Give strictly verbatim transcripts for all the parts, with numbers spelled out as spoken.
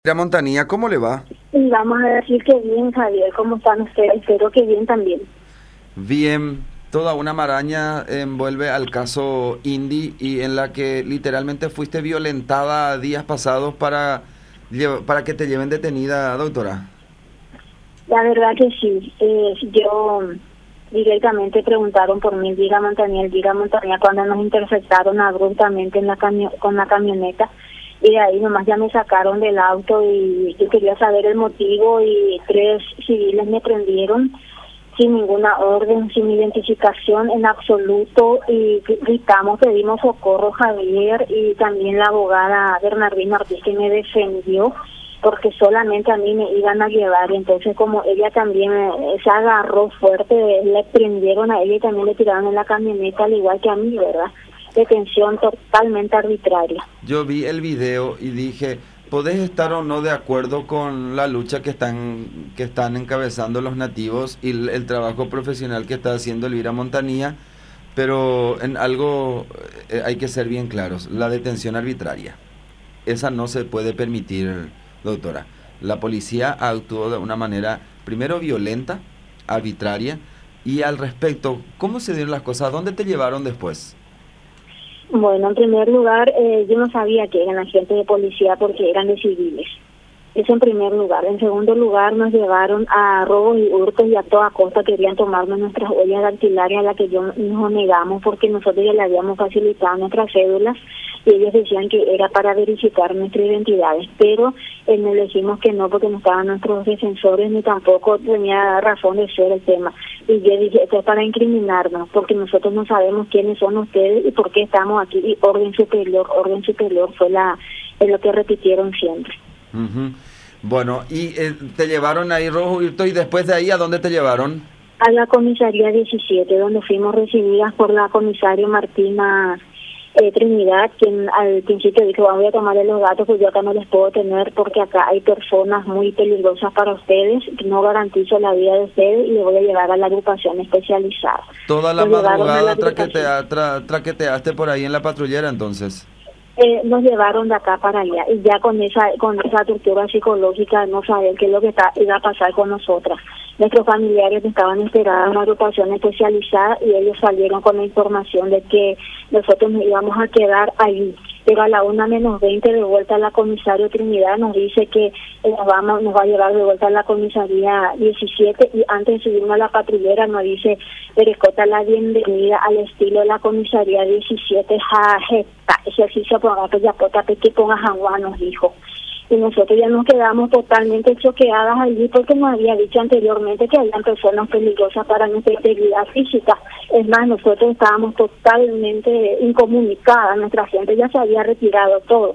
Mira, Montanía, ¿cómo le va? Y vamos a decir que bien, Javier, ¿cómo están ustedes? Espero que bien también. Bien, toda una maraña envuelve al caso Indy y en la que literalmente fuiste violentada días pasados para, lle- para que te lleven detenida, doctora. La verdad que sí. Eh, yo directamente preguntaron por mí, Diga Montaña, Diga Montaña, cuando nos interceptaron abruptamente en la camio- con la camioneta. Y de ahí nomás ya me sacaron del auto y yo quería saber el motivo y tres civiles me prendieron sin ninguna orden, sin identificación en absoluto y gritamos, pedimos socorro, Javier, y también la abogada Bernardina Ortiz que me defendió porque solamente a mí me iban a llevar. Entonces como ella también eh, se agarró fuerte, le prendieron a ella y también le tiraron en la camioneta al igual que a mí, ¿verdad? Detención totalmente arbitraria. Yo vi el video y dije, podés estar o no de acuerdo con la lucha que están, que están encabezando los nativos y el, el trabajo profesional que está haciendo Elvira Montanía, pero en algo eh, hay que ser bien claros, la detención arbitraria. Esa no se puede permitir, doctora. La policía actuó de una manera, primero violenta, arbitraria, y al respecto, ¿cómo se dieron las cosas? ¿A dónde te llevaron después? Bueno, en primer lugar, eh, yo no sabía que eran agentes de policía porque eran de civiles. Eso en primer lugar. En segundo lugar, nos llevaron a robos y hurtos y a toda costa querían tomarnos nuestras huellas dactilares, a las que yo nos negamos porque nosotros ya le habíamos facilitado nuestras cédulas y ellos decían que era para verificar nuestras identidades, pero eh, nos dijimos que no porque no estaban nuestros defensores ni tampoco tenía razón de ser el tema. Y yo dije, esto es para incriminarnos porque nosotros no sabemos quiénes son ustedes y por qué estamos aquí. Y orden superior, orden superior fue la es lo que repitieron siempre. Ujú. Bueno, y eh, te llevaron ahí Rojo Hurto y después de ahí, ¿a dónde te llevaron? A la comisaría diecisiete, donde fuimos recibidas por la comisaria Martina eh, Trinidad, quien al principio dijo, voy a tomarle los datos, pues yo acá no les puedo tener porque acá hay personas muy peligrosas para ustedes, no garantizo la vida de ustedes y le voy a llevar a la agrupación especializada. Toda la Nos llevaron a la madrugada agrupación. traquetea, tra- traqueteaste por ahí en la patrullera entonces. Eh, nos llevaron de acá para allá y ya con esa con esa tortura psicológica no saber qué es lo que está, iba a pasar con nosotras. Nuestros familiares estaban esperados en una agrupación especializada y ellos salieron con la información de que nosotros nos íbamos a quedar ahí. Pero a la una menos veinte de vuelta la comisario Trinidad nos dice que eh, nos, vamos, nos va a llevar de vuelta a la comisaría diecisiete y antes de subirnos a la patrullera nos dice, Perecota, la bienvenida al estilo de la comisaría diecisiete, jajeta, ejercicio por gato ya pota que pongas agua, nos dijo. Y nosotros ya nos quedamos totalmente choqueadas allí porque nos había dicho anteriormente que habían personas peligrosas para nuestra integridad física. Es más, nosotros estábamos totalmente incomunicadas, nuestra gente ya se había retirado todo.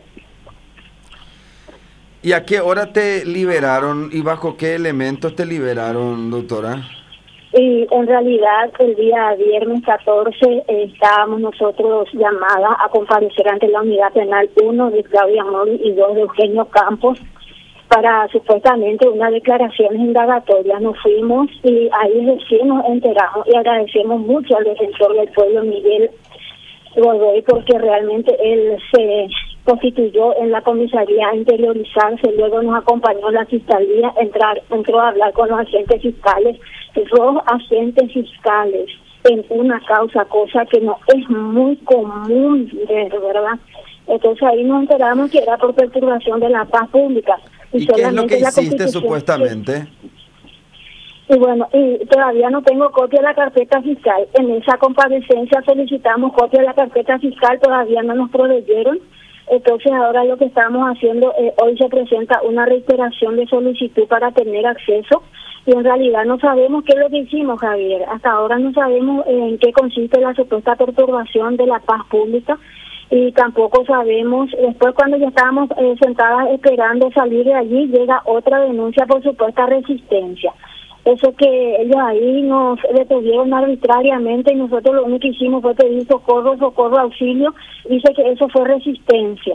¿Y a qué hora te liberaron y bajo qué elementos te liberaron, doctora? Y en realidad el día viernes catorce eh, estábamos nosotros llamadas a comparecer ante la unidad penal uno de Claudia Mori y dos de Eugenio Campos para supuestamente unas declaraciones indagatorias. Nos fuimos y ahí recién nos enteramos y agradecemos mucho al defensor del pueblo Miguel Godoy porque realmente él se constituyó en la comisaría a interiorizarse, luego nos acompañó la fiscalía, entrar, entró a hablar con los agentes fiscales, dos agentes fiscales en una causa, cosa que no es muy común, de verdad. Entonces ahí nos enteramos que era por perturbación de la paz pública. ¿Y, ¿Y qué es lo que la hiciste supuestamente? Y bueno, y todavía no tengo copia de la carpeta fiscal. En esa comparecencia solicitamos copia de la carpeta fiscal, todavía no nos proveyeron. Entonces ahora lo que estamos haciendo, eh, hoy se presenta una reiteración de solicitud para tener acceso y en realidad no sabemos qué es lo que hicimos, Javier. Hasta ahora no sabemos en qué consiste la supuesta perturbación de la paz pública y tampoco sabemos, después cuando ya estábamos eh, sentadas esperando salir de allí, llega otra denuncia por supuesta resistencia. Eso que ellos ahí nos detuvieron arbitrariamente y nosotros lo único que hicimos fue pedir socorro, socorro, auxilio. Dice que eso fue resistencia.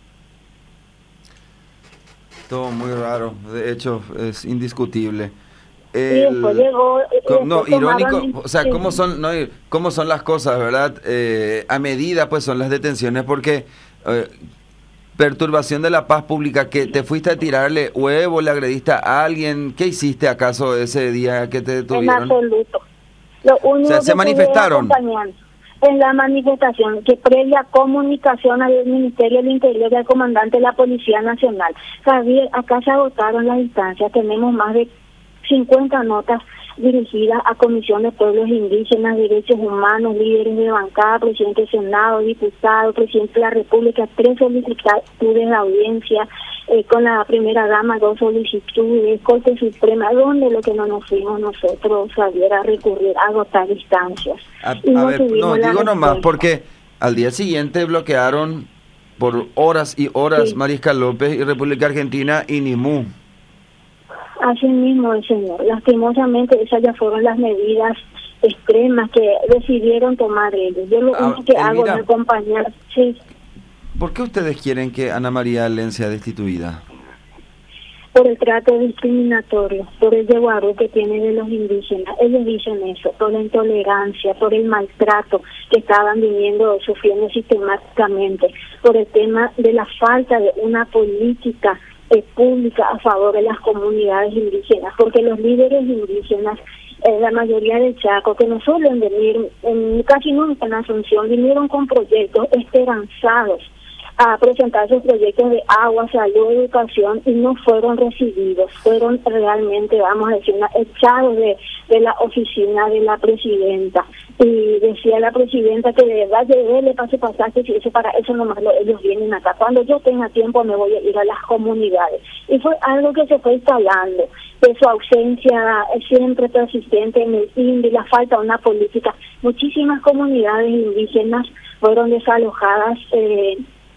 Todo muy raro, de hecho es indiscutible. El, y después llegó... Com, no, irónico, o sea, cómo son, no, cómo son las cosas, ¿verdad? Eh, a medida pues son las detenciones porque... Eh, perturbación de la paz pública, que te fuiste a tirarle huevo, le agrediste a alguien, ¿qué hiciste acaso ese día que te detuvieron? En absoluto. Lo único O sea, ¿se que manifestaron? En la manifestación, que previa comunicación al Ministerio del Interior y al comandante de la Policía Nacional. Javier, acá se agotaron las instancias, tenemos más de cincuenta notas dirigidas a Comisión de Pueblos Indígenas, Derechos Humanos, líderes de bancada, presidente del Senado, diputado, presidente de la República, tres solicitudes de audiencia, eh, con la primera dama dos solicitudes, Corte Suprema, donde lo que no nos fuimos nosotros, Javier, a recurrir, a agotar instancias. A, y a no ver, no, digo nomás, porque al día siguiente bloquearon por horas y horas sí. Mariscal López y República Argentina y Nimú. Así mismo el señor. Lastimosamente esas ya fueron las medidas extremas que decidieron tomar ellos. Yo lo único que Elvira, hago es acompañar. Sí. ¿Por qué ustedes quieren que Ana María Alén sea destituida? Por el trato discriminatorio, por el desguardo que tienen de los indígenas. Ellos dicen eso, por la intolerancia, por el maltrato que estaban viviendo, sufriendo sistemáticamente, por el tema de la falta de una política eh, pública a favor de las comunidades indígenas, porque los líderes indígenas, eh, la mayoría del Chaco, que no suelen venir, en, casi nunca en Asunción, vinieron con proyectos esperanzados a presentar sus proyectos de agua, salud, educación, y no fueron recibidos, fueron realmente, vamos a decir, echados de, de la oficina de la presidenta. Y decía la presidenta que de verdad llegué, le pase pasaje, si eso para eso nomás lo, ellos vienen acá. Cuando yo tenga tiempo me voy a ir a las comunidades. Y fue algo que se fue instalando, de su ausencia siempre persistente en el I N D y la falta de una política. Muchísimas comunidades indígenas fueron desalojadas eh,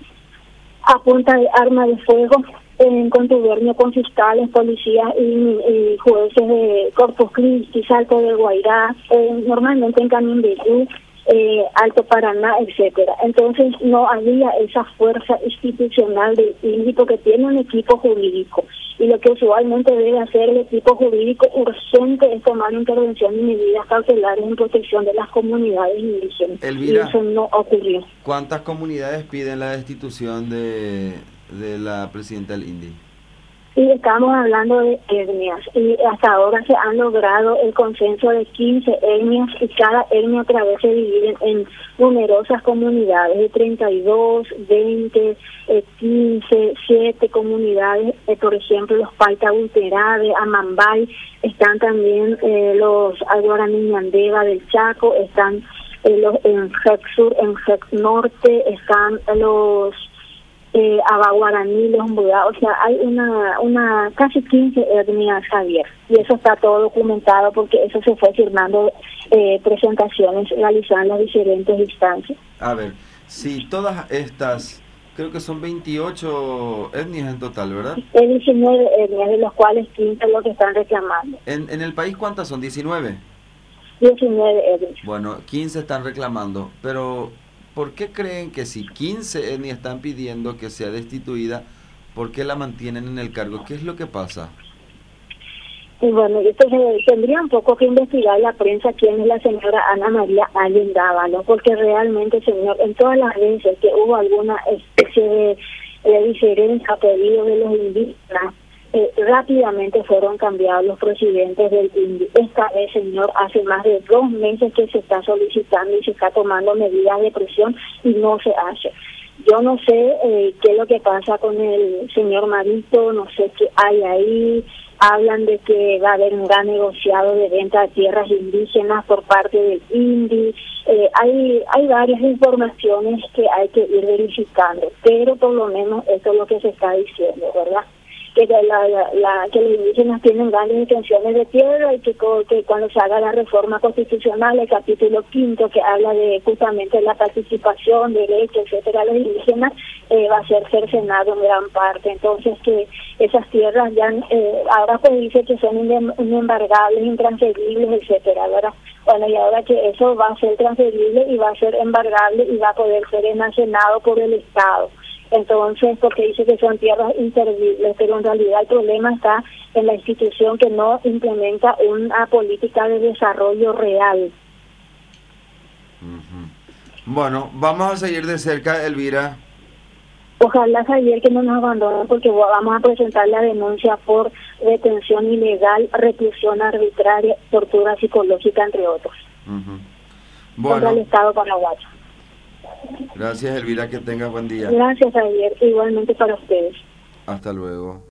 a punta de arma de fuego, en contubernio con fiscales, policías y, y jueces de Corpus Christi, Salto de Guairá, eh, normalmente en Canindeyú, eh, Alto Paraná, etcétera. Entonces no había esa fuerza institucional del I N D I porque tiene un equipo jurídico, y lo que usualmente debe hacer el equipo jurídico urgente es tomar intervención y medidas cautelares en protección de las comunidades indígenas. Elvira, y eso no ocurrió. ¿Cuántas comunidades piden la destitución de, de la presidenta del I N D I? Y estamos hablando de etnias, y hasta ahora se han logrado el consenso de quince etnias, y cada etnia otra vez se divide en numerosas comunidades, de treinta y dos, veinte, eh, quince, siete comunidades, eh, por ejemplo los Paitabuterade, Amambay, están también eh, los Guaraní Ñandeva del Chaco, están eh, los en Jec Sur, en Jec Norte, están los Eh, Abaguaraní, los Mbudá, o sea, hay una una casi quince etnias, Javier, y eso está todo documentado porque eso se fue firmando eh, presentaciones realizadas en las diferentes instancias. A ver, si todas estas, creo que son veintiocho etnias en total, ¿verdad? Hay diecinueve etnias, de los cuales quince lo que están reclamando. ¿En, en el país cuántas son? ¿diecinueve? diecinueve etnias. Bueno, quince están reclamando, pero ¿por qué creen que si quince etnias están pidiendo que sea destituida, por qué la mantienen en el cargo? ¿Qué es lo que pasa? Y bueno, esto se, tendría un poco que investigar la prensa quién es la señora Ana María Alén Dávalos, porque realmente, señor, en todas las veces que hubo alguna especie de, de diferencia a pedido de los indígenas, Eh, rápidamente fueron cambiados los presidentes del I N D I. Esta vez, señor, hace más de dos meses que se está solicitando y se está tomando medidas de presión y no se hace. Yo no sé eh, qué es lo que pasa con el señor Marito, no sé qué hay ahí. Hablan de que va a haber un gran negociado de venta de tierras indígenas por parte del I N D I. Eh, hay hay varias informaciones que hay que ir verificando, pero por lo menos esto es lo que se está diciendo, ¿verdad? Que, la, la, la, que los indígenas tienen grandes intenciones de tierra y que, que cuando se haga la reforma constitucional, el capítulo quinto que habla de justamente la participación, derechos, etcétera, los indígenas, eh, va a ser cercenado en gran parte. Entonces que esas tierras ya, eh, ahora pues dice que son inembargables, intransferibles, etcétera, ¿verdad? Bueno, y ahora que eso va a ser transferible y va a ser embargable y va a poder ser enajenado por el Estado. Entonces, porque dice que son tierras inservibles, pero en realidad el problema está en la institución que no implementa una política de desarrollo real. Uh-huh. Bueno, vamos a seguir de cerca, Elvira. Ojalá, Javier, que no nos abandonen, porque vamos a presentar la denuncia por detención ilegal, reclusión arbitraria, tortura psicológica, entre otros. Uh-huh. Bueno, contra el Estado paraguayo. Gracias, Elvira, que tengas buen día. Gracias, Javier, igualmente para ustedes. Hasta luego.